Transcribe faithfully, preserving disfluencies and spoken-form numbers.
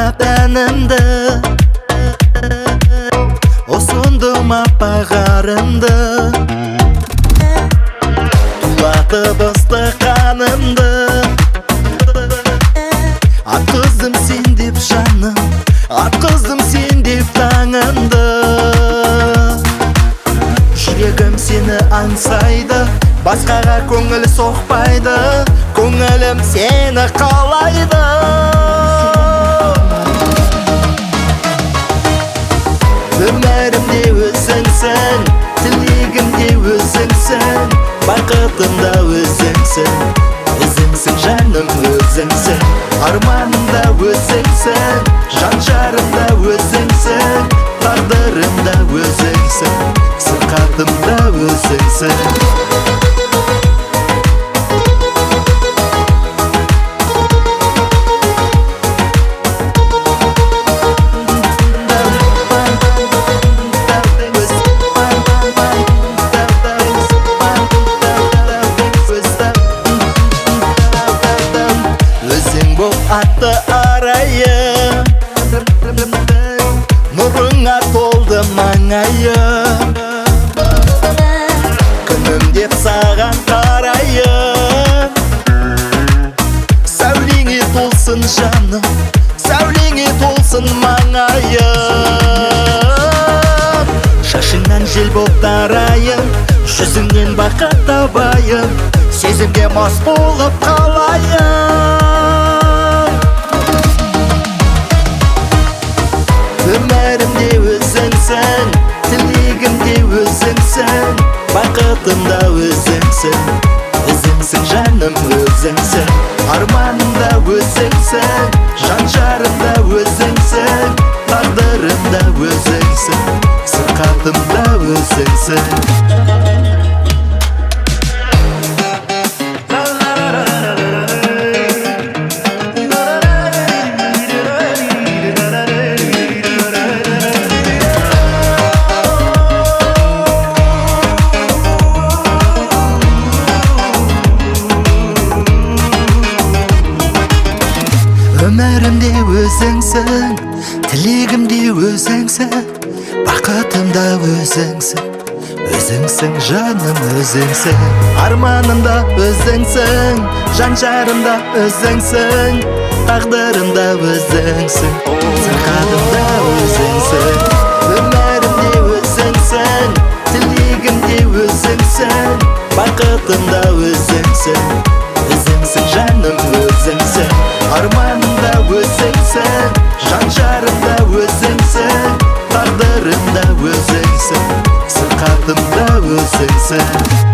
тәнімді, ұсындым аппағарымды, тулатып ыстық қанымды. Атқыздым сен деп жаным, атқыздым сен деп таңымды. Жүрегім сені аңсайды, басқаға көңіл соқпайды, көңілім сені қалайды. Өмірімде өзіңсің, тілегімде өзіңсің, бақытымда өзіңсің. Өзіңсің жаным, өзіңсің, арманымда өзіңсің, жан жарымда өзіңсің, тағдырымда өзіңсің, сырқатымда өзіңсің. Атты арайым, нұрыңа толды маңайым. Күнім деп саған қарайым, сәулеңе толсын жаным, сәулеңе толсын маңайым. Шашыңнан жел боп тарайым, жүзіңнен бақыт табайым, сезімге мас болып қалайым. Өмірімде өзіңсің, тілегімде өзіңсің, бақытымда өзіңсің. Өзіңсің жаным, өзіңсің, арманымда өзіңсің, жан жарымда өзіңсің, тағдырымда өзіңсің, сырқатымда өзіңсің. Өмірімде өзіңсің, тілегімде өзіңсің, бақытымда өзіңсің. Өзіңсің жаным, өзіңсің, арманымда өзіңсің, жан жарымда өзіңсің, тағдырымда өзіңсің, сырқатымда өзіңсің. Өмірімде өзіңсің, тілегімде өзіңсің, бақытымда өзіңсің. Өзіңсің жаным, өзіңсің, арманымда өзіңсің, жан жарымда өзіңсің, тағдырымда өзіңсің, сырқатымда өзіңсің.